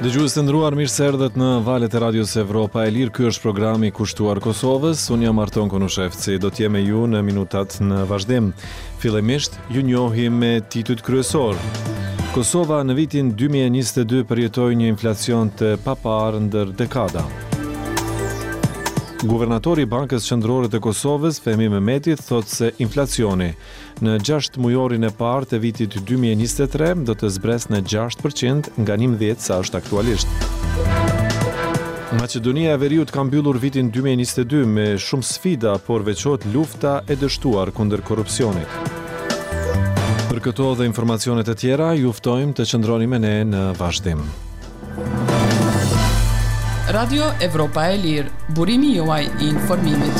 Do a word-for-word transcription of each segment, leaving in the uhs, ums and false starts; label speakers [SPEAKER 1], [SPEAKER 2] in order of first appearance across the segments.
[SPEAKER 1] Dëgjues të nderuar, mirë se erdhët në valët e Radios Evropa e Lirë. Ky është programi i kushtuar Kosovës. Unë jam Arton Konushevci, do të jem me ju në minutat në vazhdim. Fillimisht ju njohim me titujt kryesor. Kosova në vitin dy mijë e njëzet e dy përjetoi një inflacion të paparë ndër dekada. Guvernatori i Bankës Qendrore të Kosovës, Fehmi Mehmeti, thotë se inflacioni në gjashtë mujorin e parë të vitit dy mijë e njëzet e tre do të zbresë në gjashtë përqind nga njëmbëdhjetë sa është aktualisht. Maqedonia e Veriut ka mbyllur vitin dy mijë e njëzet e dy me shumë sfida, por veçohet lufta e dështuar kundër korrupsionit. Për këto dhe informacionet e tjera, ju ftojmë të qëndroni me ne në vazhdim.
[SPEAKER 2] Radio Evropa e Lirë, burimi juaj i informimit.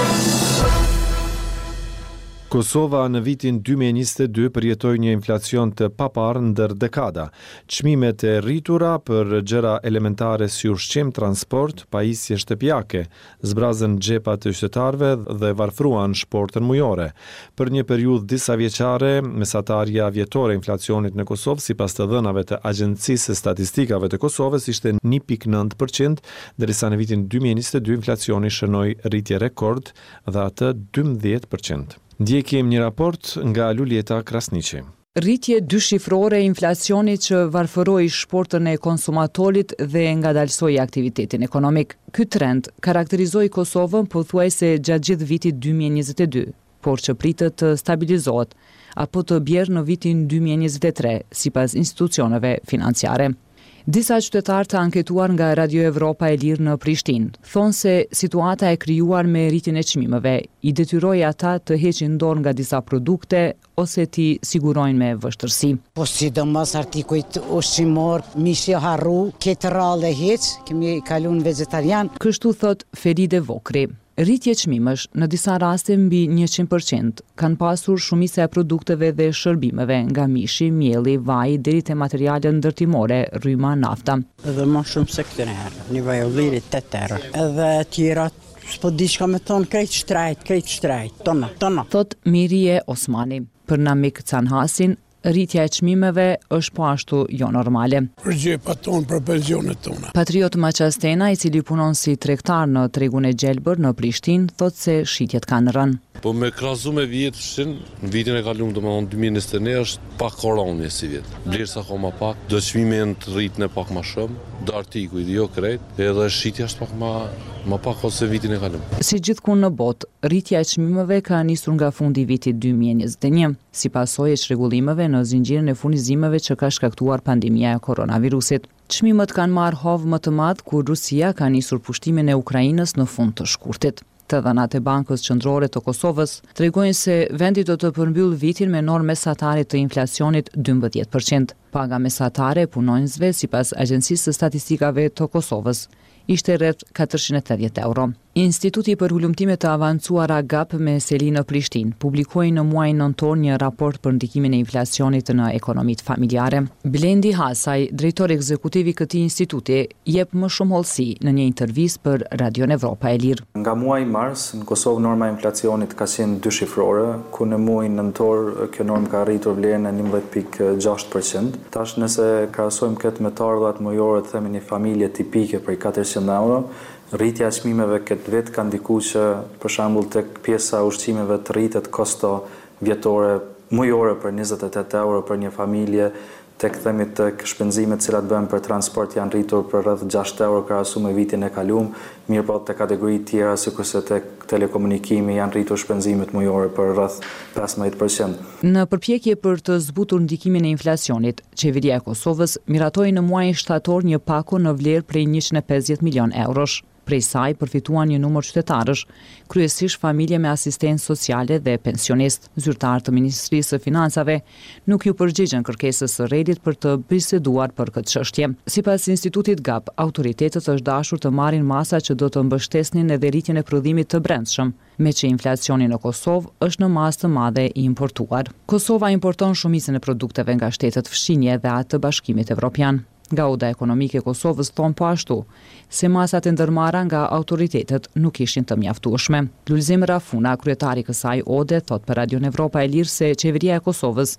[SPEAKER 1] Kosova në vitin dy mijë e njëzet e dy përjetoi një inflacion të paparë ndër dekada. Çmimet e rritura për gjëra elementare si ushqim, transport, pajisje shtëpiake zbrazën xhepat të qytetarëve dhe varfruan shportën mujore. Për një periudhë disa vjeçare, mesatarja vjetore e inflacionit në Kosovë sipas të dhënave të Agjencisë së Statistikave të Kosovës ishte një pikë nëntë përqind, ndërsa në vitin dy mijë e njëzet e dy inflacioni shënoi rritje rekord dhe atë dymbëdhjetë përqind. Ndjekim një raport nga Lulieta Krasniqi.
[SPEAKER 3] Rritje dyshifrore e inflacionit që varfëroi shportën e konsumatorit dhe ngadalsoi aktivitetin ekonomik. Ky trend karakterizoi Kosovën pothuajse gjatë gjithë vitit dy mijë e njëzet e dy, por që pritet të stabilizohet apo të bjerë në vitin dy mijë e njëzet e tre, sipas institucioneve financiare. Disa qytetarë të anketuar nga Radio Evropa e Lirë në Prishtinë thonë se situata e krijuar me rritjen e çmimeve i detyroi ata të heqin dorë nga disa produkte ose t'i sigurojnë me vështirësi.
[SPEAKER 4] Po sidomos artikujt ushqimor, mishi harru, këtë rallë heq, kemi kaluar vegetarian.
[SPEAKER 3] Kështu thot Feride Vokri. Rritje çmimësh në disa raste mbi njëqind përqind kanë pasur shumica e produkteve dhe shërbimeve, nga mishi, mielli, vaji deri te materiale ndërtimore, rryma, nafta.
[SPEAKER 5] Edhe më shumë se këtë herë, një vaj ulliri tetë euro. Edhe tjera s'po di çka me thonë, krejt shtrajt, krejt shtrajt, tona, tona.
[SPEAKER 3] Thot Mirije Osmani. Për Namik Canhasin, rritja e çmimeve është po ashtu jo normale.
[SPEAKER 6] Për gjepat tonë, për pensionet tona.
[SPEAKER 3] Patriot Maqastena, i cili punon si tregtar në tregun e Gjelbër në Prishtinë, thotë se shitjet kanë rënë.
[SPEAKER 7] Po me krahasu me vjetëshin, në vitin e kaluar domethënë dy mijë e njëzet e një është pak koronje si vjet. Vlerësa akoma pak, do çmimin të rritën e pak më shumë, do artikuj jo krejt, edhe shitja është pak më më pak ose vitin e kaluar.
[SPEAKER 3] Si gjithkund në botë, rritja e çmimeve ka nisur nga fundi i vitit dy mijë e njëzet e një, si pasojë e çrregullimeve në zinxhirin e furnizimeve që ka shkaktuar pandemia e koronavirusit. Çmimet kanë marrë hovë më të madh kur Rusia ka nisur pushtimin e Ukrainës në fund të shkurtit. Të dhënat e Bankës Qendrore të Kosovës tregojnë se vendi do të përmbyll vitin me normë mesatare të inflacionit dymbëdhjetë përqind. Paga mesatare e punonjësve sipas Agjencisë së Statistikave të Kosovës ishte rreth katërqind e tetëdhjetë euro. Instituti për Ulëmtime të Avancuara G A P me seli në Prishtinë publikoi në muajin nëntor një raport për ndikimin e inflacionit në ekonomitë familjare. Blendi Hasaj, drejtori ekzekutiv i këtij instituti, jep më shumë hollësi në një intervistë për Radio Evropa e Lirë.
[SPEAKER 8] Nga muaji mars në Kosovë norma e inflacionit ka qenë dyshifrore, ku në muajin nëntor kjo normë ka arritur vlerën e njëmbëdhjetë pikë gjashtë përqind. Tash nëse krahasojmë këtë me të ardhurat mujore të themi një familje tipike për katërqind euro, rritja e çmimeve këtë vit ka ndikuar që për shembull tek pjesa e ushqimeve të rritet kosto vjetore mujore për njëzet e tetë euro për një familje, tek themi tek shpenzimet cilat bëhen për transport janë rritur për rreth gjashtë euro krahasuar me vitin e kaluar, mirë po te kategori tjera sikurse tek telekomunikimi janë rritur shpenzimet mujore për rreth pesëmbëdhjetë përqind.
[SPEAKER 3] Në përpjekje për të zbutur ndikimin e inflacionit, qeveria e Kosovës miratoi në muajin shtator një pako në vlerë prej njëqind e pesëdhjetë milion eurosh. Prej saj përfituan një numër qytetarësh, kryesisht familje me asistencë sociale dhe pensionistë. Zyrtar të Ministrisë së Financave nuk ju përgjigjen kërkesës së Redit për të biseduar për këtë çështje. Sipas institutit G A P, autoritetet është dashur të marrin masa që do të mbështesnin edhe rritjen e prodhimit të brendshëm, me që inflacioni në Kosovë është në masë të madhe i importuar. Kosova importon shumicën e produkteve nga shtetet fshinje dhe atë të Bashkimit Evropian. Nga Oda Ekonomike e Kosovës thonë po ashtu, se masat e ndërmarra nga autoritetet nuk ishin të mjaftueshme. Lulzim Rafuna, kryetari i kësaj ode, thot për Radio Evropa e Lirë se qeveria e Kosovës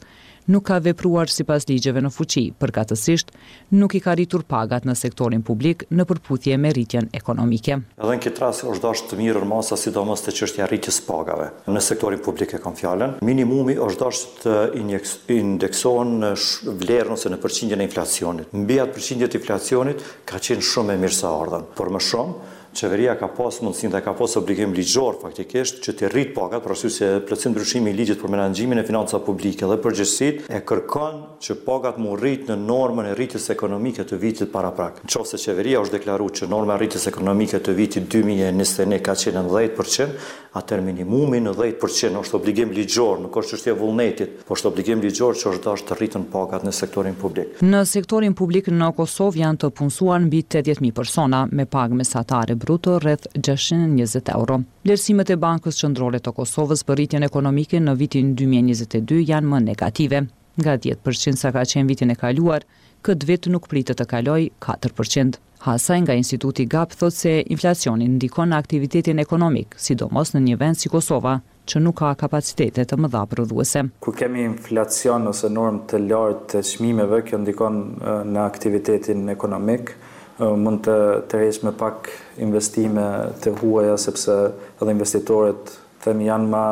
[SPEAKER 3] nuk ka vepruar sipas ligjeve në fuqi, përkatësisht nuk i ka rritur pagat në sektorin publik në përputhje me rritjen ekonomike.
[SPEAKER 9] Edhe në këtë rast është dashur të mirë masa sidomos te çështja e rritjes pagave. Në sektorin publik e kam fjalën, minimumi është dashur të indeksohen në vlerën ose në përqindjen e inflacionit. Mbi atë përqindje të inflacionit ka qenë shumë e mirëseardhën, por më shumë qeveria ka pas mundësinë dhe ka pas obligim ligjor faktikisht që të rrit pagat, për arsye se plotësim ndryshimi i ligjit për menaxhimin e financave publike dhe përgjithësisht e kërkon që pagat mu rrit në normën e rritjes ekonomike të vitit paraprak. Nëse qeveria është deklaruar që norma e rritjes ekonomike të vitit dy mijë e njëzet e një ka qenë në dhjetë përqind, atëherë minimumi në dhjetë përqind është obligim ligjor, nuk është çështje vullnetit, por është obligim ligjor që është dashur të rriten pagat në sektorin publik.
[SPEAKER 3] Në sektorin publik në Kosovë janë të punësuar mbi tetëdhjetë mijë persona me pagë mesatare bruto rreth gjashtëqind e njëzet euro. Vlerësimet e Bankës Qendrore të Kosovës për rritjen ekonomike në vitin dy mijë e njëzet e dy janë më negative. Nga dhjetë përqind sa ka qenë vitin e kaluar, këtë vit nuk pritet të kalojë katër përqind. Hasaj nga Instituti Gap thot se inflacioni ndikon në aktivitetin ekonomik, sidomos në një vend si Kosova, që nuk ka kapacitete të mëdha prodhuese.
[SPEAKER 8] Kur kemi inflacion ose normë të lartë të çmimeve, kjo ndikon në aktivitetin ekonomik. Mund të tërheqë me pak investime të huaja, sepse edhe investitorët themi janë ma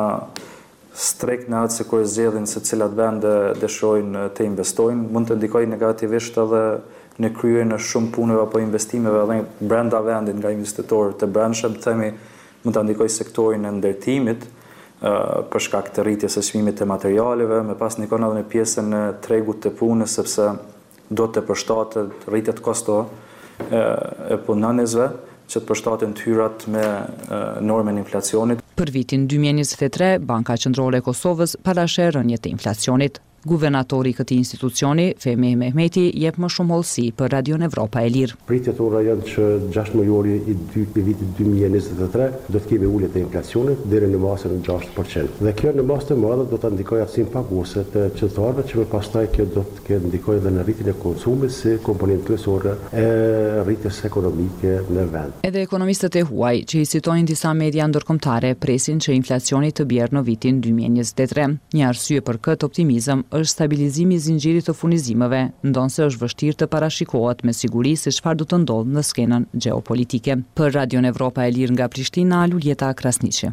[SPEAKER 8] strikt në atë se kur zgjedhin se cilat vende dëshirojnë të investojnë. Mund të ndikojë negativisht edhe në kryerjen e shumë punëve apo investimeve edhe brenda vendit nga investitorët të brendshëm, themi mund të ndikojë sektorin e ndërtimit për shkak të rritjes së çmimit të materialeve, me pas ndikon edhe në pjesën e tregut të punës, sepse do të përshtatet rritjet kosto e punonësve që të përshtaten hyrat me normën e inflacionit.
[SPEAKER 3] Për vitin dy mijë e njëzet e tre, Banka Qendrore e Kosovës parasheh rënje të inflacionit. Guvernatori i këtij institucioni, Fehmi Mehmeti, jep më shumë hollësi për Radion Evropa e Lirë.
[SPEAKER 10] Pritjet tona janë që gjashtë mujori i vitit dy mijë e njëzet e tre do të kemi ulje të inflacionit deri në masën e gjashtë përqind. Dhe kjo në masë të madhe do të ndikojë aftësinë paguese të qytetarëve, që më pastaj kjo do të ndikojë edhe në rritjen e konsumit si komponentë kryesore e rritjes ekonomike në vend.
[SPEAKER 3] Edhe ekonomistët e huaj, që i citojnë disa media ndërkombëtare, presin që inflacioni të bjerë në vitin dy mijë e njëzet e tre. Një arsye për këtë optimizëm është stabilizimi i zinxhirit të furnizimeve, ndonse është vështirë të parashikohet me siguri se çfarë do të ndodhë në skenën gjeopolitike. Për Radion Evropa e Lirë nga Prishtina, Luljeta Krasniqi.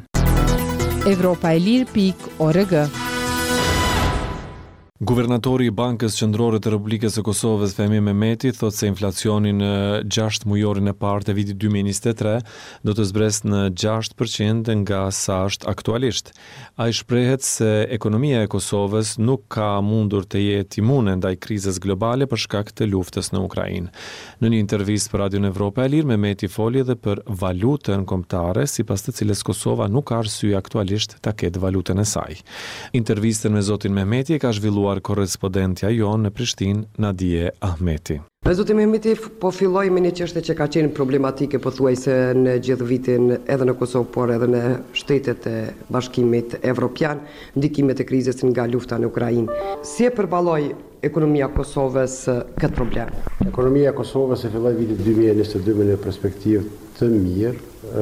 [SPEAKER 2] Evropa e Lirë pikë org.
[SPEAKER 1] Guvernatori i Bankës Qendrore të Republikës së Kosovës, Fehmi Mehmeti, thot se inflacioni në gjashtë mujorin e parë të vitit dy mijë e njëzet e tre do të zbresë në gjashtë përqind nga sa është aktualisht. Ai shprehet se ekonomia e Kosovës nuk ka mundur të jetë imune ndaj krizës globale për shkak të luftës në Ukrainë. Në një intervistë për Radion Evropa e Lirë, Mehmeti foli edhe për valutën kombëtare, sipas të cilës Kosova nuk ka arsye aktualisht ta ketë valutën e saj. Intervistën me zotin Mehmeti e ka zhvilluar korrespondentja jonë në Prishtinë, Nadije Ahmeti.
[SPEAKER 11] Zoti Mehmeti, po filloj me një çështje që ka qenë problematike pothuajse në gjithë vitin edhe në Kosovë, por edhe në shtetet e Bashkimit Evropian, ndikimet e krizës nga lufta në Ukrainë. Si e përballoi ekonomia e Kosovës këtë problem?
[SPEAKER 10] Ekonomia e Kosovës e filloi vitin dy mijë e njëzet e dy me një perspektivë të mirë,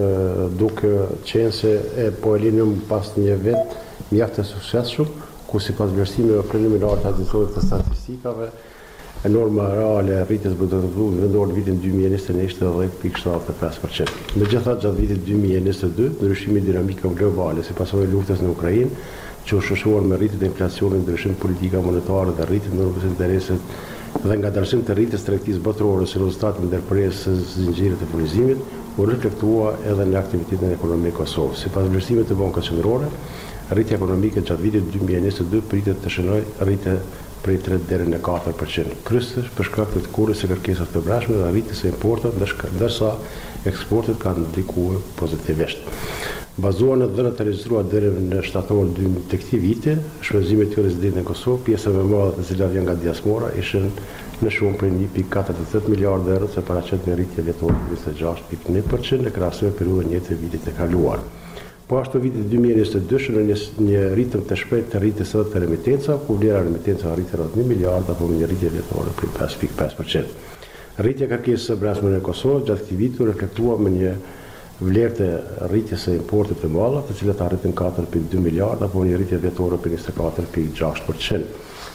[SPEAKER 10] duke qenë se e po e linëm pas një vit mjaft të suksesshëm, ku sipas vlerësimeve preliminare të Agencisë të Statistikave, e norma reale e rritjes së bruttozotit vendor në vitin dy mijë e njëzet e një ishte dhjetë pikë shtatëdhjetë e pesë përqind. Megjithatë, gjatë vitit dy mijë e njëzet e dy, ndryshimi dinamike globale si pasojë e luftës në Ukrainë, që u shoqëruar me rritjen e inflacionit, ndryshim politika monetare dhe rritjen e normës së interesit dhe nga ndryshim të rritjes së tregtisë botërore si rezultat të ndërprerjes së zinxhirit të furnizimit, u reflektua edhe në aktivitetin ekonomik të Kosovës. Sipas vlerësimeve të Bankës Qendrore, rritja ekonomike gjatë vitit dy mijë e njëzet e dy pritet të shënojë rritje prej tre deri në katër përqind. Kryesisht për shkak të kurrit së kërkesës të brendshme dhe rritjes së importit, ndërsa eksportet kanë ndikuar pozitivisht. Bazuar në dhënat e regjistruara deri në shtator të këtij viti, shpenzimet e rezidentëve në Kosovë, pjesa më e madhe të cilat janë nga diaspora, ishin në shumë prej një pikë katërdhjetë e tetë miliardë euro, se paraqet me rritje vjetore njëzet e gjashtë pikë një përqind në krahasim me periudhën e njëjtë të vitit të kaluar. Po ashtu vitit dy mijë e njëzet e dy në një, një ritëm të shpejtë të rritjes edhe të remitenca, ku vlera e remitenca arritën rreth një miliard apo me një rritje vjetore prej pesë pikë pesë përqind. Rritja e kërkesës së brendshme në Kosovë gjatë këtij viti reflektua me një vlerë të rritjes së importit të malla, të cilat arritën katër pikë dy miliard apo një rritje vjetore për njëzet e katër pikë gjashtë përqind.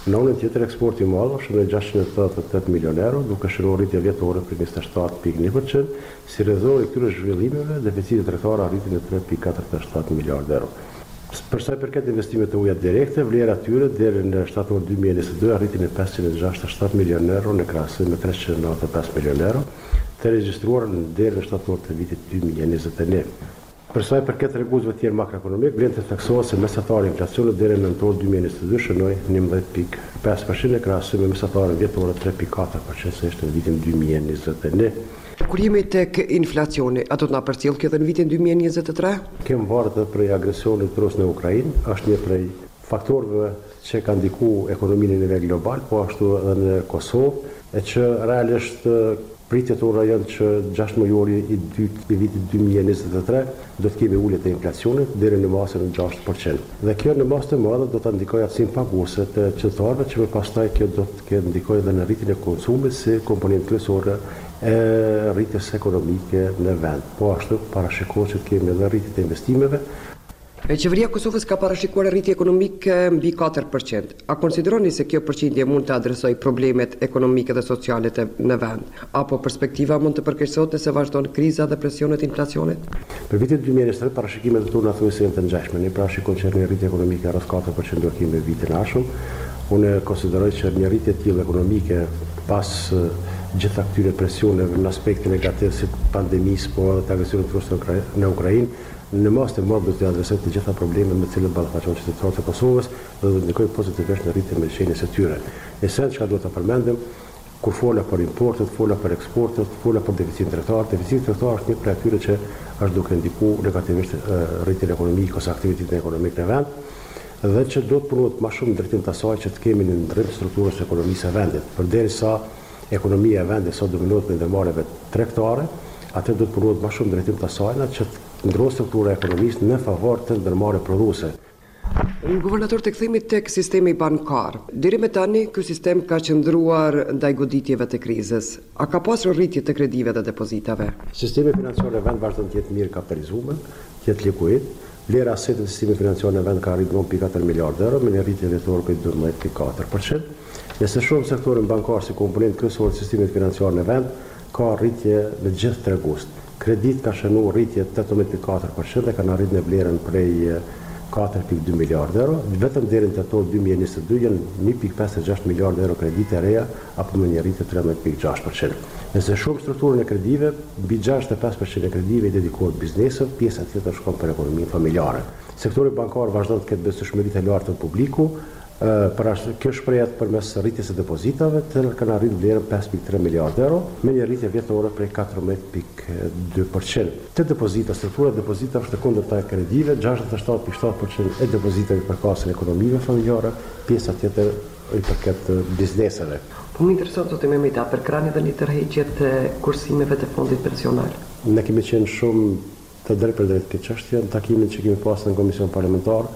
[SPEAKER 10] Në anën tjetër, eksporti i madh është në gjashtëqind e tetëdhjetë e tetë milion euro, duke shënuar rritje vjetore për njëzet e shtatë pikë një përqind, si rezultat i këtyre zhvillimeve, deficiti tregtar arriti në tre pikë katërdhjetë e shtatë miliardë euro. Për sa i përket investimeve të huaja direkte, vlera e tyre deri në shtator dy mijë e njëzet e dy arriti në pesëqind e gjashtëdhjetë e shtatë milion euro në krahasim me treqind e nëntëdhjetë e pesë milion euro, të regjistruar deri në shtator të vitit dy mijë e njëzet e një. Për sa i përket rregulljve të tjerë makroekonomik, vlen të theksohet se mesatari i inflacionit deri në nëntor dy mijë e njëzet e dy shënoi njëmbëdhjetë pikë pesë përqind në krahasim me mesatarin vjetor tre pikë katër përqind se ishte në vitin dy mijë e njëzet e një.
[SPEAKER 11] Kur jemi tek inflacioni, a do të na përcjell kjo edhe në vitin dy mijë e njëzet e tre?
[SPEAKER 10] Kemë varë të prej agresionit Rusë në Ukrainë, është një prej faktorëve që ka ndikuar ekonominë në nivel global, po ashtu edhe në Kosovë, e që realisht pritjet ora janë që gjashtë mujori i dytë i vitit dy mijë e njëzet e tre do të kemi ulje të inflacionit deri në masën e gjashtë përqind. Dhe kjo në masë të madhe do të ndikojë aftësinë paguese të qytetarëve, që më pastaj kjo do të ndikojë edhe në rritjen e konsumit si komponentë kryesore e rritjes ekonomike në vend. Po ashtu parashikohet që kemi edhe rritje të investimeve.
[SPEAKER 11] Qeveria e Kosovës ka parashikuar rritje ekonomike mbi katër përqind. A konsideroni se kjo përqindje mund të adresojë problemet ekonomike dhe sociale në vend, apo perspektiva mund të përkeqësohet nëse vazhdon kriza dhe presionet e inflacionit?
[SPEAKER 10] Për vitin dy mijë e njëzet e tre parashikimet e tona thuajse janë të ngjashme. Ne parashikojmë që një rritje ekonomike rreth katër përqind do kemi vitin e ardhshëm. Unë konsideroj që një rritje të tillë ekonomike pas gjitha këtyre presioneve në aspektin negativ si pandemisë, po edhe të agresionit rusë në Ukrainë, në mas të madh do të adresojë të gjitha problemet me të cilët ballafaqohen qytetarët e Kosovës dhe do të ndikojë pozitivisht në rritjen e qenies së tyre. Esencë çka duhet ta përmendim, kur fola për importet, fola për eksportet, fola për deficitin tregtar, deficiti tregtar është një prej atyre që është duke ndikuar negativisht rritjen ekonomike ose aktivitetin ekonomik në vend, dhe që do të punohet më shumë në drejtim të asaj që të kemi në ndërrim strukturës së ekonomisë së vendit. Përderisa ekonomia e vendit sot dominohet me ndërmarrjeve tregtare, atë do të punohet më shumë në drejtim të asaj që të ndrojë struktura e ekonomisë në favor të ndërmarrjeve prodhuese.
[SPEAKER 11] Guvernator, të kthehemi tek sistemi bankar. Deri me tani ky sistem ka qëndruar ndaj goditjeve të krizës. A ka pasur rritje të kredive dhe depozitave?
[SPEAKER 10] Sistemi financiar në vend vazhdon të jetë mirë kapitalizuar, të jetë likuid. Vlera e aseteve të sistemit financiar në vend ka arritur në pikë katër miliardë euro me një rritje vjetore për dymbëdhjetë pikë katër përqind. Nëse shohim sektorin bankar si komponent kryesor të sistemit financiar në vend, ka rritje në gjithë tregust. Kredit ka shënuar rritje tetëmbëdhjetë pikë katër përqind dhe kanë arritur në vlerën prej katër pikë dy miliardë euro. Vetëm deri në tetor dy mijë e njëzet e dy janë një pikë pesëdhjetë e gjashtë miliardë euro kredite reja apo me një rritje tretëmbëdhjetë pikë gjashtë përqind. Nëse shohim strukturën e kredive, mbi gjashtëdhjetë e pesë përqind e kredive i dedikohet biznesit, pjesa tjetër shkon për ekonominë familjare. Sektori bankar vazhdon të ketë besueshmëri të lartë të publiku. Për kjo shprehet përmes rritjes së depozitave, të kanë arritur vlerën pesë pikë tre miliardë euro, me një rritje vjetore prej katërmbëdhjetë pikë dy përqind. Te depozita, struktura e depozitave është e kundërta e kredive, gjashtëdhjetë e shtatë pikë shtatë përqind e depozitave përkasin ekonomive familjare, pjesa tjetër i përket bizneseve.
[SPEAKER 11] Po më intereson zotë Memita, për krahun dhe një tërheqje të kursimeve të fondit pensional.
[SPEAKER 10] Ne kemi qenë shumë të drejtë për drejtë këtë çështje, në takimin që kemi pasur në komision parlamentar.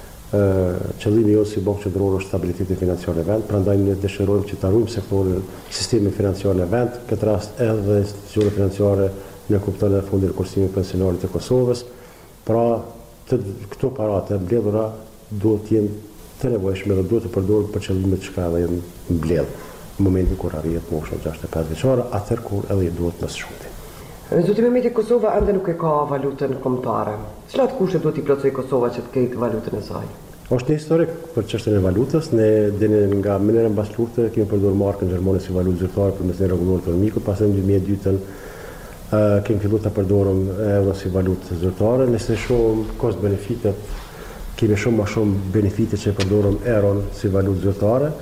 [SPEAKER 10] Qëllimi jonë si Bankë Qendrore është stabiliteti financiar në vend, prandaj ne dëshirojmë që ta ruajmë sektorin sistemin financiar në vend, këtë rast edhe institucionet financiare në kupton e fondit kursimit pensional të Kosovës. Pra, të, këto parate mbledhura duhet të jenë të nevojshme dhe duhet të përdoren për qëllimet që ka edhe janë mbledh në momentin kur arrihet mosha gjashtëdhjetë e pesë vjeçare, atëherë kur edhe duhet më së shumti.
[SPEAKER 11] Zoti Memeti, Kosova ende nuk e ka valutën kombëtare. Cilat kushte duhet i plotësoj Kosova që të ketë valutën e saj?
[SPEAKER 10] Është historik për çështjen e valutës. Ne deri nga mënyra mbas lufte kemi përdorur markën gjermane si valutë zyrtare për mes rregulluar ekonomike, pastaj në dy mijë e dytë uh, kemi filluar ta përdorim euro si valutë zyrtare. Nëse shohim cost-benefitet, kemi shumë më shumë benefite që përdorim euron si valutë zyrtare.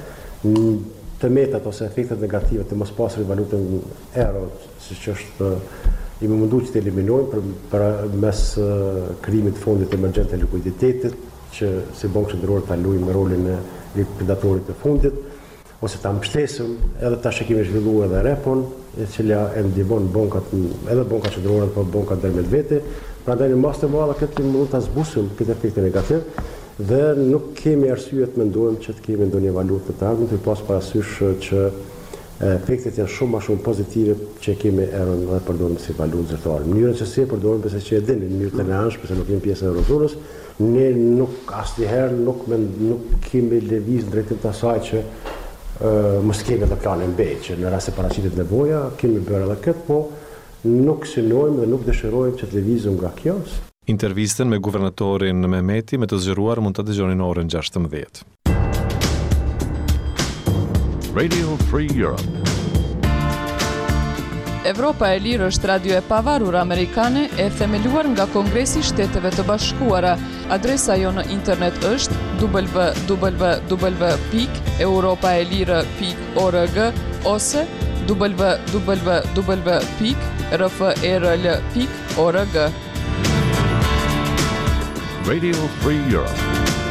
[SPEAKER 10] Të metat ose efektet negative të mos pasuri valutën euro, siç është i më mundu që të eliminojmë për, për mes uh, krijimit të fondit emergjent të likuiditetit, që si Bankë Qendrore ta luajmë rolin e likvidatorit të fundit, ose ta mbështesim, edhe tash kemi zhvilluar edhe repon, e cila e ndihmon bankat, edhe Banka Qendrore apo bankat ndërmjet vete. Prandaj në mas të madhe këtë mund ta zbusim këtë efekt negativ dhe nuk kemi arsye të mendojmë që të kemi ndonjë valutë të ardhmën, të pas parasysh që efektet janë shumë më shumë pozitive që kemi erën dhe përdorim si valutë zyrtare. Mënyrën që si e përdorim, pse që e dini, në mënyrë të lehanshme, pse nuk jemi pjesë e eurozonës, ne nuk asnjëherë nuk nuk kemi lëviz në drejtim të asaj që uh, mos kemi edhe planin B, që në rast se paraqitet nevoja, kemi bërë edhe këtë, po nuk synojmë dhe nuk dëshirojmë që të lëvizim nga kjo.
[SPEAKER 1] Intervistën me guvernatorin Mehmeti me të zgjeruar mund ta dëgjoni në orën gjashtëmbëdhjetë.
[SPEAKER 12] Radio Free Europe.
[SPEAKER 2] Evropa e Lirë është radio e pavarur amerikane e themeluar nga Kongresi i Shteteve të Bashkuara. Adresa jo në internet është w w w pikë europaelire pikë org ose w w w pikë r f e r l pikë org.
[SPEAKER 12] Radio Free Europe.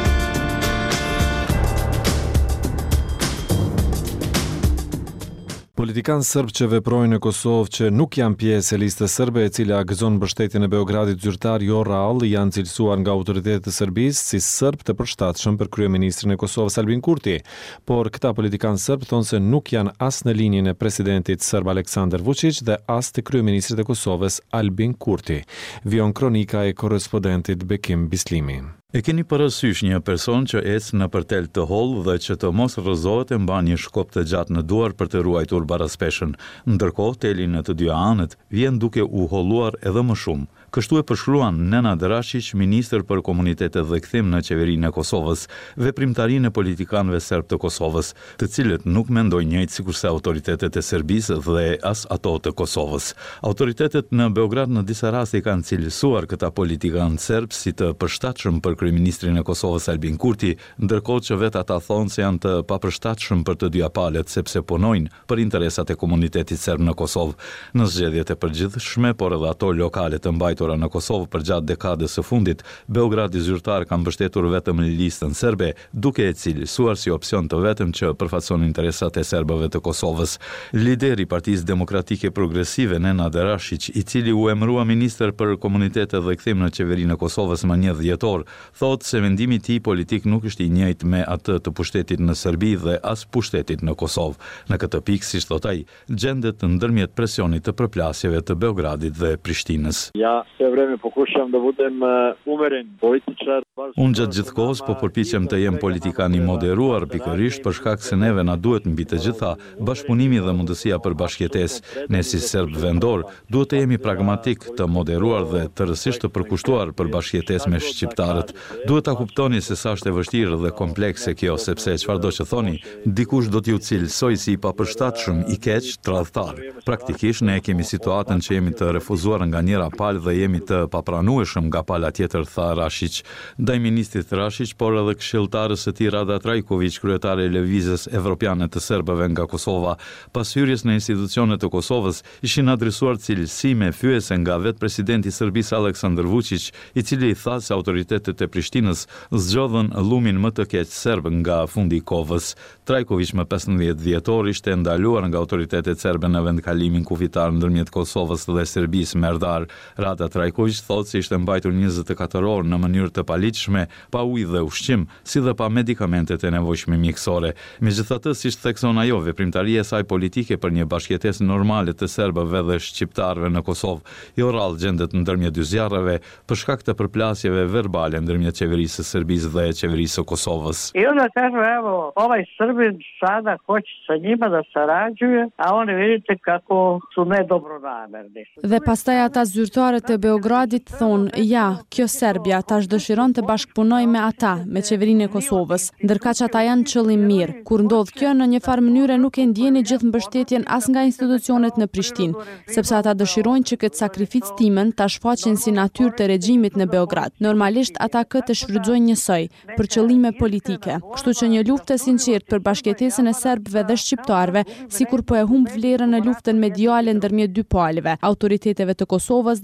[SPEAKER 1] Politikanë sërbë që veprojnë në Kosovë që nuk janë pjesë e listës sërbe e cila gëzon mbështetjen e Beogradit zyrtar jo rall janë cilësuar nga autoritetet e Serbisë si sërbë të përshtatshëm për kryeministrin e Kosovës Albin Kurti, por këta politikanë sërbë thonë se nuk janë as në linjën e presidentit sërb Aleksandar Vučić dhe as të kryeministrit e Kosovës Albin Kurti. Vion kronika e korrespondentit Bekim Bislimi.
[SPEAKER 13] E keni parasysh një person që ecë në përtel të hollë dhe që të mos rrëzohet e mban një shkop të gjatë në duar për të ruajtur baraspeshën, ndërkohë teli në të dy anët vjen duke u holluar edhe më shumë. Kështu e përshkruan Nena Drašić, ministër për komunitetet dhe kthim në qeverinë e Kosovës, veprimtarinë e politikanëve serb të Kosovës, të cilët nuk mendojnë njëjtë sikurse autoritetet e Serbisë dhe as ato të Kosovës. Autoritetet në Beograd në disa raste kanë cilësuar këta politikanë serb si të përshtatshëm për kryeministrin e Kosovës Albin Kurti, ndërkohë që vetë ata thonë se janë të papërshtatshëm për të dyja palët sepse punojnë për interesat e komunitetit serb në Kosovë. Në zgjedhjet e përgjithshme, por edhe ato lokale të mbajtura në Kosovë për gjatë dekadës së fundit, Beogradi zyrtar ka mbështetur vetëm listën serbe, duke e cilësuar si opsion të vetëm që përfaqëson interesat e serbëve të Kosovës. Lideri i Partisë Demokratike Progresive Nena Drašić, i cili u emërua ministër për komunitetet dhe kthim në qeverinë e Kosovës më një dhjetor, thotë se vendimi i tij politik nuk është i njëjtë me atë të pushtetit në Serbi dhe as pushtetit në Kosovë. Në këtë pikë, siç thot ai, gjendet ndërmjet presionit të përplasjeve të Beogradit dhe Prishtinës.
[SPEAKER 14] Ja sve vreme pokušavam da budem umeren političar.
[SPEAKER 13] Unë gjatë gjithë kohës po përpiqem të jem politikan i moderuar, pikërisht për shkak se neve na duhet mbi të gjitha bashkëpunimi dhe mundësia për bashkëjetesë. Ne si serb vendor duhet të jemi pragmatik, të moderuar dhe të rësisht të përkushtuar për bashkëjetesë me shqiptarët. Duhet ta kuptoni se sa është e vështirë dhe komplekse kjo, sepse çfarëdo që thoni, dikush do t'ju cilësoj si i papërshtatshëm, i keq, tradhtar. Praktikisht ne kemi situatën që jemi të refuzuar nga njëra palë dhe jemi të papranueshëm nga pala tjetër, tha Rashić. Ndaj ministrit Rashić, por edhe këshilltarës së tij Rada Trajković, kryetare e Lëvizjes Evropiane të Serbëve nga Kosova, pas hyrjes në institucionet të Kosovës, ishin adresuar cilësi me fyese nga vetë presidenti i Serbisë Aleksandar Vučić, i cili i tha se autoritetet e Prishtinës zgjodhën llumin më të keq serb nga fundi i kohës. Trajković më pesëmbëdhjetë dhjetor ishte ndaluar nga autoritetet serbe në vendkalimin kufitar ndërmjet Kosovës dhe Serbisë merdar. Rada Trajković thotë se ishte mbajtur njëzet e katër orë në mënyrë të paligjshme, pa ujë dhe ushqim, si dhe pa medikamentet e nevojshme mjekësore. Megjithatë, siç thekson ajo, veprimtaria e saj politike për një bashkëjetesë normale të serbëve dhe shqiptarëve në Kosovë, jo rrallë gjendet ndërmjet dy zjarreve për shkak të përplasjeve verbale ndërmjet qeverisë së Serbisë dhe qeverisë së Kosovës.
[SPEAKER 15] I onda kažu, evo, ovaj Srbin sada hoće sa njima da sarađuje, a oni vidite kako su nedobronamerni.
[SPEAKER 16] Dhe pastaj ata zyrtarët e Beogradit thonë, ja, kjo Serbia tash dëshiron të bashkëpunoj me ata, me qeverinë e Kosovës, ndërka që ata janë qëllim mirë. Kur ndodh kjo, në një farë mënyre nuk e ndjeni gjithë mbështetjen as nga institucionet në Prishtinë, sepse ata dëshirojnë që këtë sakrificë timen ta shfaqin si natyrë të regjimit në Beograd. Normalisht ata këtë shfrytëzojnë njësoj, për qëllime politike. Kështu që një luftë e sinqertë për bashkëjetesën e serbëve dhe shqiptarëve, sikur po e humb vlerën në luftën mediale ndërmjet dy palëve, autoriteteve të Kosovës dhe Serbisë.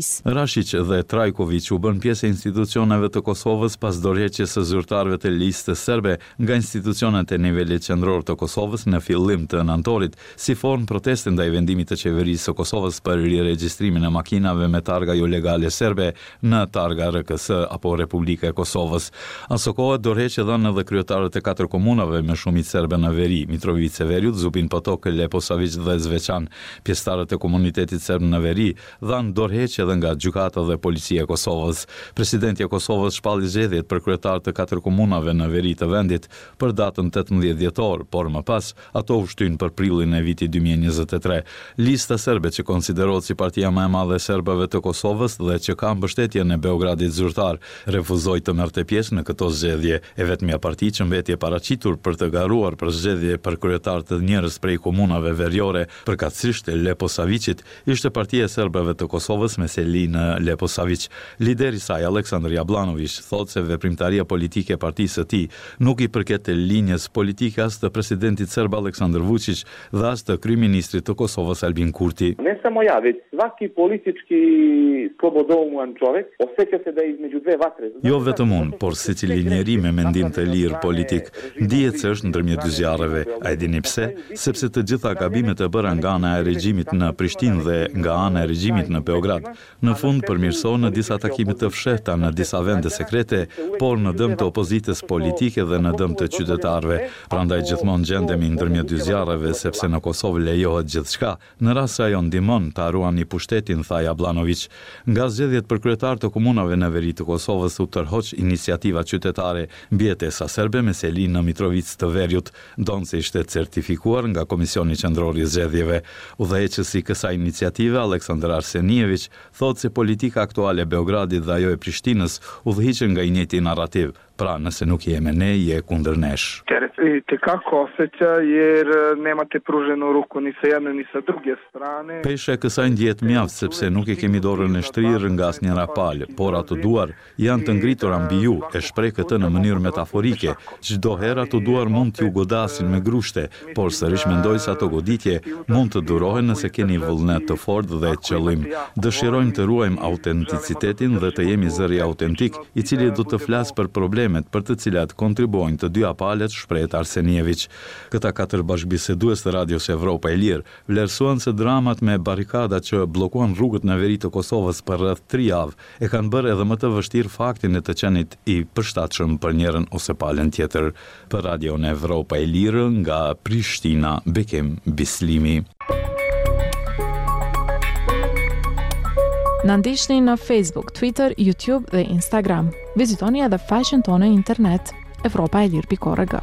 [SPEAKER 16] Serbisë.
[SPEAKER 13] Rashić dhe Trajković u bën pjesë e institucioneve të Kosovës pas dorëheqjes së zyrtarëve të listës serbe nga institucionet e nivelit qendror të Kosovës në fillim të nëntorit, si formë proteste ndaj vendimit të qeverisë së Kosovës për riregjistrimin e makinave me targa jo legale serbe në targa R K S apo Republika e Kosovës. Aso kohë dorëheqje dhanë edhe kryetarët e katër komunave me shumicë serbe në veri, Mitrovica, Veriut, Zupin Potok, Leposavić dhe Zveçan. Pjesëtarët e komunitetit serb në veri dhanë dorëheqje edhe nga gjykata dhe policia e Kosovës. Presidenti i Kosovës shpalli zgjedhjet për kryetarët e katër komunave në veri të vendit për datën tetëmbëdhjetë dhjetor, por më pas ato u shtyn për prillin e vitit dy mijë e njëzet e tre. Lista serbe që konsiderohet si partia më e madhe e serbëve të Kosovës dhe që ka mbështetjen e Beogradit zyrtar, refuzoi të merrte pjesë në këto zgjedhje. E vetmja parti që mbeti e paraqitur për të garuar për zgjedhje për kryetar të njerëz prej komunave veriore, përkatësisht e Leposavićit, ishte Partia e Serbëve të Kosovës me Selin Leposavić. Lideri i saj, Aleksandar Jablanović, thotë se veprimtaria politike e partisë së tij nuk i përket të linjës politike as të presidentit serb Aleksandar Vučić dhe as të kryeministrit të Kosovës Albin Kurti.
[SPEAKER 17] Ne samo ja, već svaki politički slobodomuan čovjek osjeća se da je između dve vatre.
[SPEAKER 13] Jo vetëm unë, por secili njeri me mendim të lirë politik dihet se është ndërmjet dy zjarreve. A e dini pse? Sepse të gjitha gabimet e bëra nga ana e regjimit në Prishtinë dhe nga ana e regjimit në Beograd, në fund përmirësohen në disa takime të fshehta në disa vende sekrete, por në dëm të opozitës politike dhe në dëm të qytetarëve. Prandaj gjithmonë gjendemi ndërmjet dy zjarreve sepse në Kosovë lejohet gjithçka, në rast se ajo ndihmon ta ruani pushtetin, tha Jablanović. Nga zgjedhjet për kryetar të komunave në veri të Kosovës u tërhoq iniciativa qytetare mbjetesa serbe me Selin në Mitrovic të Veriut, donë se ishte certifikuar nga Komisioni Qendror i Zgjedhjeve. Udhëheqësi i kësaj iniciative, Aleksandar Arsenijević, thotë se politika aktuale e Beogradit dhe ajo e Prishtinës udhëhiqen nga i njëjti narrativ. Pra, nëse nuk jeme ne, je kundër nesh.
[SPEAKER 18] I tekako osjeća jer nemate pruženu ruku ni sa jedne ni sa druge strane.
[SPEAKER 13] Peshe kësaj ndjet mjaft sepse nuk i kemi dorën e shtrirë nga asnjëra palë, por ato duar janë të ngritura mbi ju, e shpreh këtë në mënyrë metaforike. Çdo herë ato duar mund t'ju godasin me grushte, por sërish mendoj se ato goditje mund të durohen nëse keni vullnet të fortë dhe qëllim. Dëshirojmë të ruajmë autenticitetin dhe të jemi zëri autentik, i cili do të flas për problemet për të cilat kontribuojnë të dyja palët, shpreh Arsenijević. Këta katër bashkëbisedues të Radios Evropa e Lirë vlerësuan se dramat me barikada që bllokuan rrugët në veri të Kosovës për rreth tri javë e kanë bërë edhe më të vështirë faktin e të qenit i përshtatshëm për njërin ose palën tjetër. Për Radion Evropa e Lirë nga Prishtina, Bekim Bislimi.
[SPEAKER 16] Na ndiqni në Facebook, Twitter, YouTube dhe Instagram. Vizitoni edhe faqen tonë në internet evropa e lirë pikë org.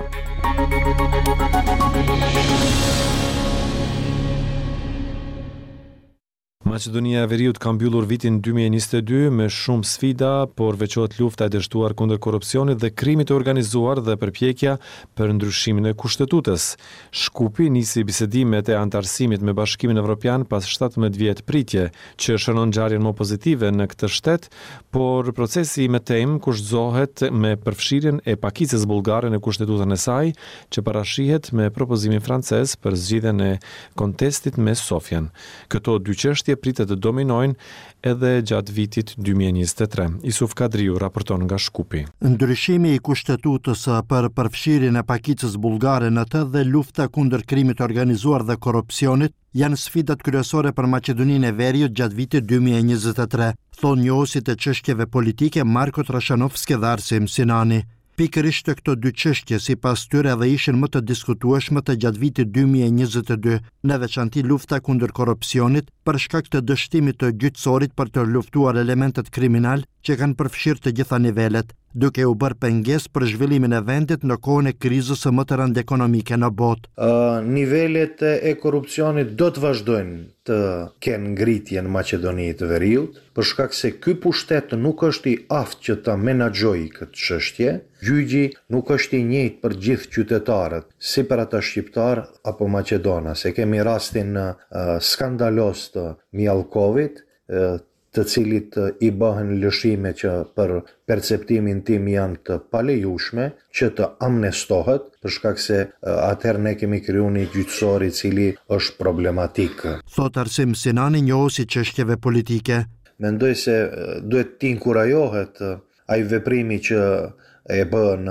[SPEAKER 1] Maqedonia e Veriut ka mbyllur vitin dy mijë e njëzet e dy me shumë sfida, por veçohet lufta e dështuar kundër korrupsionit dhe krimit të organizuar dhe përpjekja për ndryshimin e kushtetutës. Shkupi nisi bisedimet e antarësimit me Bashkimin Evropian pas shtatëmbëdhjetë vjet pritje, që shënon ngjarjen më pozitive në këtë shtet, por procesi me temë kushtzohet me përfshirjen e pakicës bullgare në kushtetutën e saj, që parashihet me propozimin francez për zgjidhjen e kontestit me Sofjan. Këto dy çështje pritet të dominojnë edhe gjatë vitit dy mijë e njëzet e tre. Isuf Kadriu raporton nga Shkupi.
[SPEAKER 19] Ndryshimi i kushtetutës për përfshirjen e pakicës bullgare në të dhe lufta kundër krimit organizuar dhe korrupsionit janë sfidat kryesore për Maqedoninë e Veriut gjatë vitit dy mijë e njëzet e tre, thonë njohuesit e çështjeve politike Marko Trashanovski dhe Arsim Sinani. Pikërisht të këto dy çështje sipas tyre edhe ishin më të diskutueshme të gjatë vitit dy mijë e njëzet e dy, në veçanti lufta kundër korrupsionit për shkak të dështimit të gjyqësorit për të luftuar elementet kriminal që kanë përfshirë të gjitha nivelet, duke u bërë pengesë për zhvillimin e vendit në kohën e krizës së më të rëndë ekonomike në botë.
[SPEAKER 20] Uh, nivelet e korrupsionit do të vazhdojnë të kenë ngritje në Maqedoni të Veriut, për shkak se ky pushtet nuk është i aftë që ta menaxhojë këtë çështje. Gjyqi nuk është i njëjtë për gjithë qytetarët, si për ata shqiptar apo maqedona, se kemi rastin uh, skandalos të Mjallkovit, uh, të cilit i bëhen lëshime që për perceptimin tim janë të palejueshme, që të amnestohet, për shkak se atëherë ne kemi krijuar një gjyqësor i cili është problematik.
[SPEAKER 19] Thot Arsim Sinani, njohuesi çështjeve politike.
[SPEAKER 20] mendoj se duhet t'inkurajohet ai veprimi që e bën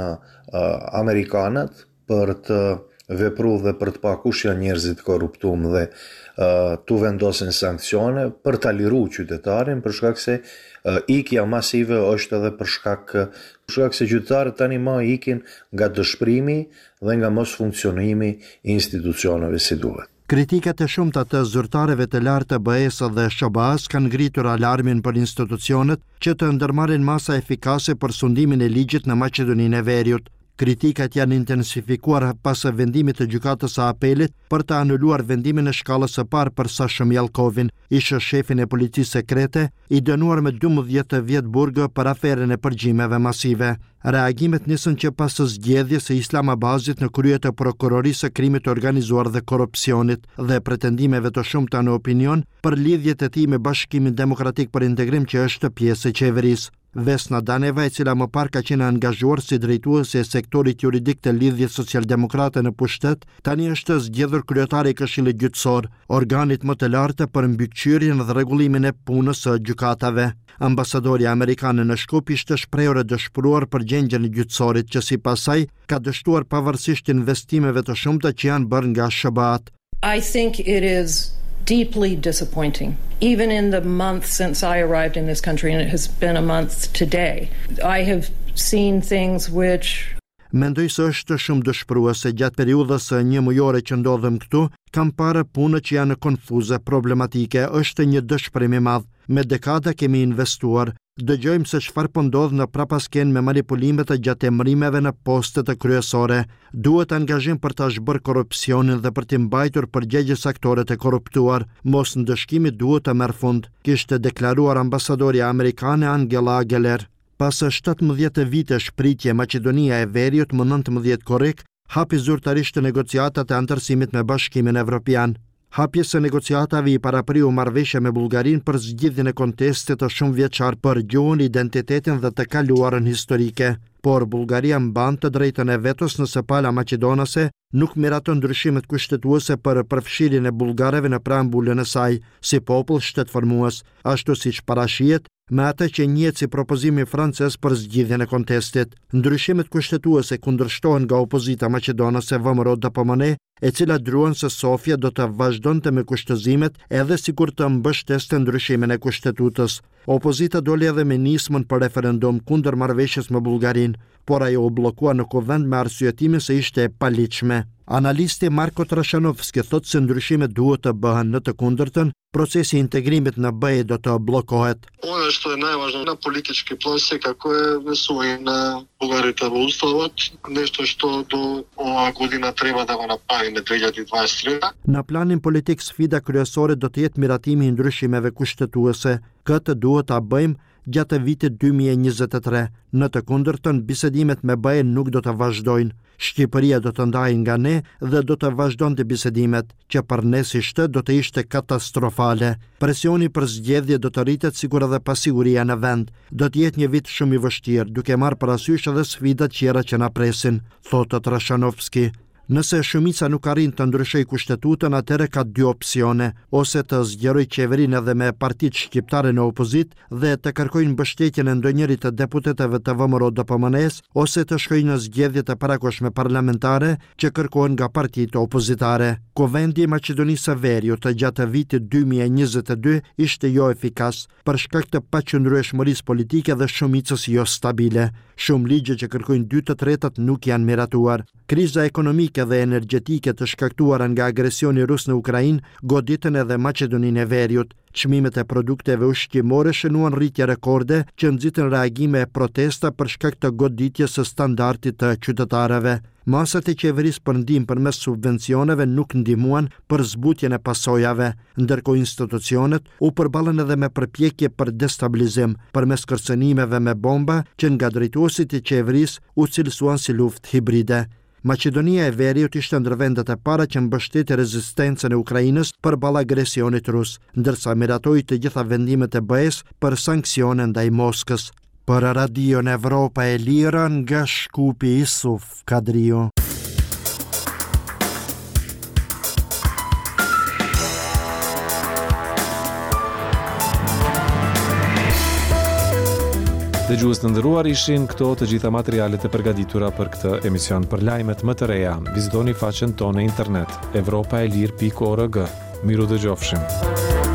[SPEAKER 20] amerikanët për të vepruar dhe për të pa kush janë njerëzit korruptum dhe uh, tu vendosin sankcione për ta liruar qytetarin për shkak se uh, ikja masive është edhe për shkak për shkak se qytetarët tani më ikin nga dëshpërimi dhe nga mos funksionimi i institucioneve si duhet.
[SPEAKER 19] Kritikat e shumta të zyrtarëve të lartë të B E S dhe S B A-s kanë ngritur alarmin për institucionet që të ndërmarrin masa efikase për sundimin e ligjit në Maqedoninë e Veriut. Kritikat janë intensifikuar pas vendimit të gjykatës së apelit për të anuluar vendimin e shkallës së parë për Sashëm Jalkovin, ishte shefin e policisë sekrete, i dënuar me dymbëdhjetë vjet burg për aferën e përgjimeve masive. Reagimet nisën që pas zgjedhjes së Islamabadit në krye të prokurorisë së krimit të organizuar dhe korrupsionit dhe pretendimeve të shumta në opinion për lidhjet e tij me Bashkimin Demokratik për Integrim që është pjesë e qeverisë. Vesna Daneva, e cila më parë ka qenë angazhuar si drejtuese e sektorit juridik të Lidhjes Socialdemokrate në pushtet, tani është zgjedhur kryetari i Këshillit Gjyqësor, organit më të lartë për mbikëqyrjen dhe rregullimin e punës së gjykatave. Ambasadori amerikan në Shkup ishte shprehur e dëshpëruar për gjendjen e gjyqësorit që sipas saj ka dështuar pavarësisht investimeve të shumta që janë bërë nga S B A-t.
[SPEAKER 21] I think it is deeply disappointing. Even in the month since I arrived in this country, and it has been a month today, I have seen things which
[SPEAKER 19] Mendoj se është shumë dëshpëruese gjatë periudhës së një mujore që ndodhem këtu, kam parë punë që janë konfuze, problematike, është një dëshpërim i madh. Me dekada kemi investuar, dëgjojmë se çfarë po ndodh në prapasken me manipulimet e gjatë emërimeve në postet e kryesore. Duhet angazhim për ta zhbërë korrupsionin dhe për të mbajtur përgjegjës aktorët e korruptuar. Mos ndëshkimi duhet të merr fund, kishte deklaruar ambasadori amerikane Angela Geller. Pas shtatëmbëdhjetë vite shpritje, Maqedonia e Veriut më nëntëmbëdhjetë korrik hapi zyrtarisht negociatat e antarësimit me Bashkimin Evropian. Hapjes së negociatave i parapriu marrëveshje me Bullgarinë për zgjidhjen e kontestit të shumëvjeçar për gjuhën, identitetin dhe të kaluarën historike. Por Bullgaria mban të drejtën e vetos nëse pala maqedonase nuk miraton ndryshimet kushtetuese për përfshirjen e bullgarëve në preambulën e saj si popull shtetformues, ashtu siç parashihet me atë që njihet si propozimi francez për zgjidhjen e kontestit. Ndryshimet kushtetuese kundërshtohen nga opozita maqedonase V M R O D P M N, e cila druan se Sofia do të vazhdonte me kushtëzimet edhe sikur të mbështeste ndryshimin e kushtetutës. Opozita doli edhe me nismën për referendum kundër marrëveshjes me Bullgarinë, por ajo u bllokua në kuvend me arsyetimin se ishte e paligjshme. Analisti Marko Trashanovski thotë se ndryshimet duhet të bëhen, në të kundërtën, procesi i integrimit në B E do të bllokohet.
[SPEAKER 22] Ono što je najvažnije na politički plan se kako je usvojen na Bugarita Ustavat, nešto što do ova godina treba da ga napravi në две тысячи двадцать три.
[SPEAKER 19] Në planin politik sfida kryesore do të jetë miratimi i ndryshimeve kushtetuese. Këtë duhet ta bëjmë gjatë vitit dy mijë e njëzet e tre. Në të kundërtën, bisedimet me B E nuk do të vazhdojnë. Shqipëria do të ndajë nga ne dhe do të vazhdonte bisedimet, që për ne si shtet do të ishte katastrofale. Presioni për zgjedhje do të rritet sikur edhe pasiguria në vend. Do të jetë një vit shumë i vështirë, duke marrë parasysh edhe sfidat tjera që na presin, thotë Trashanovski. Nëse shumica nuk arrin të ndryshojë kushtetutën, atëherë ka dy opsione: ose të zgjerojë qeverinë edhe me partitë shqiptare në opozitë dhe të kërkojnë mbështetjen e ndonjërit të deputetëve të V M R O D P M N-s, ose të shkojnë në zgjedhje të parakoshme parlamentare që kërkohen nga partitë opozitare. Kuvendi i Maqedonisë së Veriut të gjatë vitit dy mijë e njëzet e dy ishte jo efikas për shkak të paqëndrueshmërisë politike dhe shumicës jo stabile. Shumë ligje që kërkojnë dy të tretat nuk janë miratuar. Kriza ekonomike dhe energjetike të shkaktuara nga agresioni rus në Ukrainë goditën edhe Maqedoninë e Veriut. Çmimet e produkteve ushqimore shënuan rritje rekorde që nxitën reagime e protesta për shkak të goditjes së standardit të qytetarëve. Masat e qeverisë për ndihmë përmes subvencioneve nuk ndihmuan për zbutjen e pasojave, ndërkohë institucionet u përballën edhe me përpjekje për destabilizim përmes kërcënimeve me bomba që nga drejtuesit e qeverisë u cilësuan si luftë hibride. Maqedonia e Veriut ishte ndër vendet e para që mbështeti rezistencën e Ukrainës përballë agresionit rus, ndërsa miratoi të gjitha vendimet e B E-s për sanksione ndaj Moskës. Për Radion Evropa e Lirë, nga Shkupi, Isuf Kadriu.
[SPEAKER 1] Dëgjues të nderuar, ishin këto të gjitha materialet e përgatitura për këtë emision. Për lajmet më të reja, vizitoni faqen tonë e internet evropaelir pikë org. Miru dëgjofshim.